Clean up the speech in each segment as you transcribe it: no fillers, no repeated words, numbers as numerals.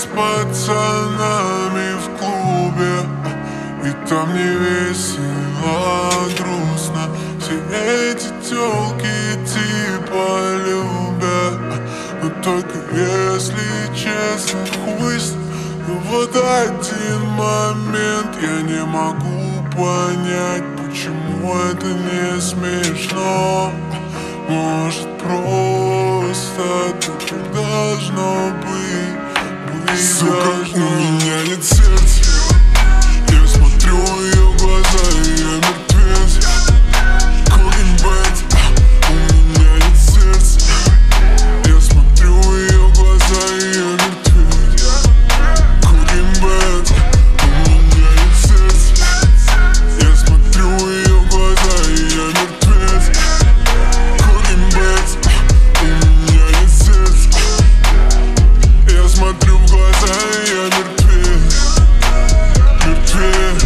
с пацанами в клубе, и там не весело, грустно. Все эти тёлки типа любят, но только если честно, хуй с ним. Но вот один момент я не могу понять, почему это не смешно. Может, просто так и должно быть. Сука, у меня нет сердца. Я смотрю в ее глаза, и я мертвец. Cooking bad, у меня нет сердца. Я смотрю в ее глаза, и я мертвец. Cooking bad, у меня нет сердца. Я смотрю в ее глаза, и я мертвец. Cooking bad, у меня нет сердца. Я смотрю в глаза, и я мертвец. Мертвец.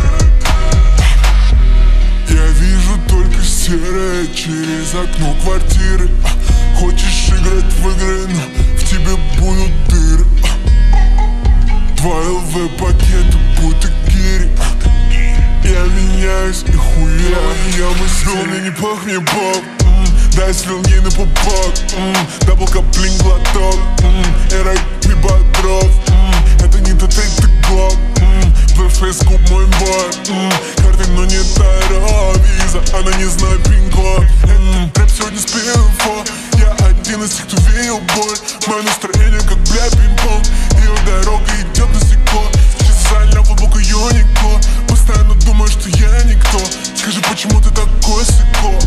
Я вижу только серое через окно квартиры. Хочешь играть в игры, но в тебе будут дыры. 2 ЛВ пакеты, будто гири. Я меняюсь и хуя. Я мыслю, мне не пахнет бог. Дай слюнги на пупок. Дабл каплинг глоток. Эра не бодров. Это не ТТ, это глок. ВФС куб мой бой. Карты, но не Таро виза. Она не знает пин-код. Рэп сегодня с пинфо. Я один из тех, кто видел боль. Мое настроение как, бля, пинг-понг. Ее дорога идет насеко. Специально глубоко юнико. Постоянно думаю, что я никто. Скажи, почему ты такой сыко?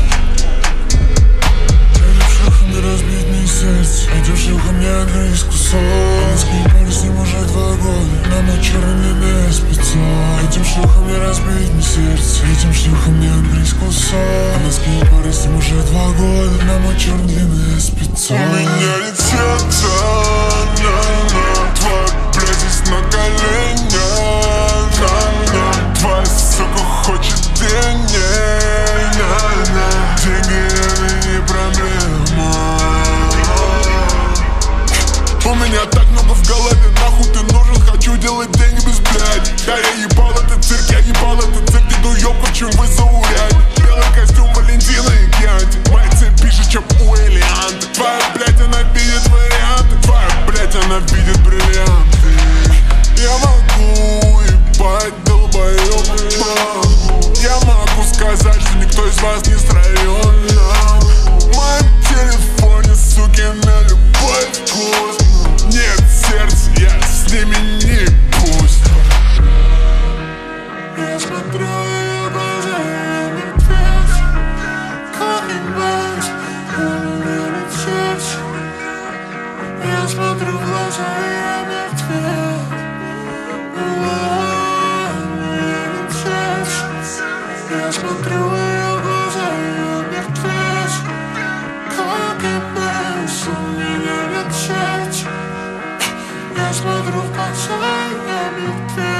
Не разбить мне сердце. Этим шлюхам не отгрыз кусок. Английские пары с ним уже 2 года. На мой черный линия спецов. Этим шлюхам не разбить мне сердце. Этим шлюхам не отгрыз кусок. Английские пары с ним уже 2 года. На мой черный линия спецов. У меня нет сердца, твоя, блядь, здесь на коленях. Твоя сука хочет денег. Деньги это не проблема. У меня так много в голове, нахуй ты нужен, хочу делать деньги без блядь. Да я ебал этот цирк, я ебал этот цирк, иду ёбка, чем вы заурять. Белый костюм Валентина и Кьянти, моя цель пише, чем у Элианты. Твоя, блядь, она видит варианты, твоя, блядь, она видит бриллианты. Я могу ебать, долбоёб, я могу сказать, что никто из вас не стройон. В моем телефоне, сукина любовь вкус. Нет сердца, я с ними не пусть. Я смотрю ее глаза, я мертвец. Cooking bad, у меня нет сердца. Я смотрю в глаза, я мертвец. У меня нет сердца. Я смотрю в ее глаза, я мертвец. Cooking bad, у меня нет сердца. Я смотрю в глаза, я мертвец.